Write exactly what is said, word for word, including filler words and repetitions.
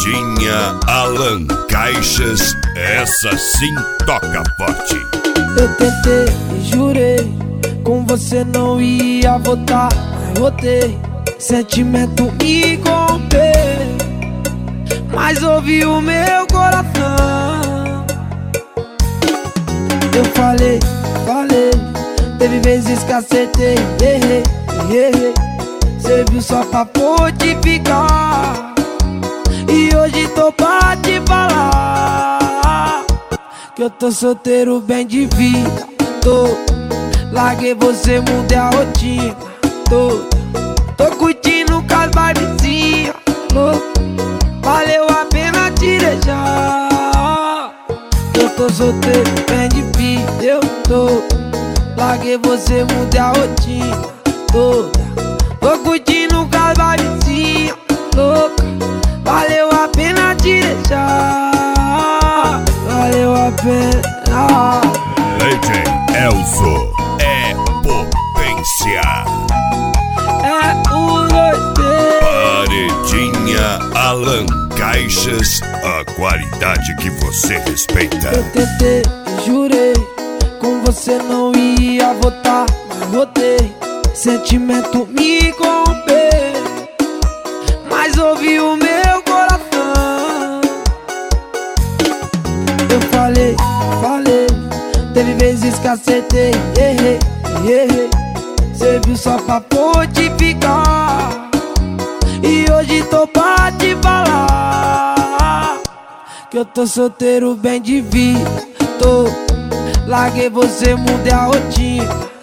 Paredinha Alan Caixas, essa sim toca forte. Eu tentei e jurei, com você não ia voltar, mas voltei. Sentimento me corrompeu, mas ouvi o meu coração. Eu falei, falei, teve vezes que acertei, errei, errei. Cê viu só pra fortificar, e hoje tô pra te falar que eu tô solteiro bem de vida. Tô, larguei você, mudei a rotina. Tô, tô curtindo com as barbezinhas. Valeu a pena te deixar. Eu tô solteiro bem de vida. Eu tô, larguei você, mudei a rotina. Tô, tô curtindo com as barbezinhas. Louca, valeu a pena te deixar. Valeu a pena. D J Elzo é potência. É o dois Paredinha Alan Caixas, a qualidade que você respeita. Eu tentei e jurei, com você não ia voltar, mas voltei. Sentimento me corrompeu, mas ouvi o meu coração. Eu falei, falei, teve vezes que acertei, errei, errei. Cê viu só pra fortificar, e hoje tô pra te falar que eu tô solteiro bem de vida. Tô, larguei você, mudei a rotina.